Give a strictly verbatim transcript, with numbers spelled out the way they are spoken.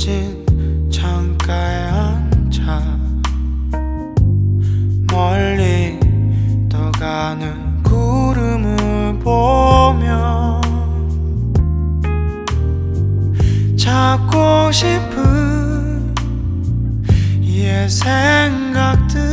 빈 창가에 앉아 멀리 떠가는 구름을 보며 찾고 싶은 옛 생각들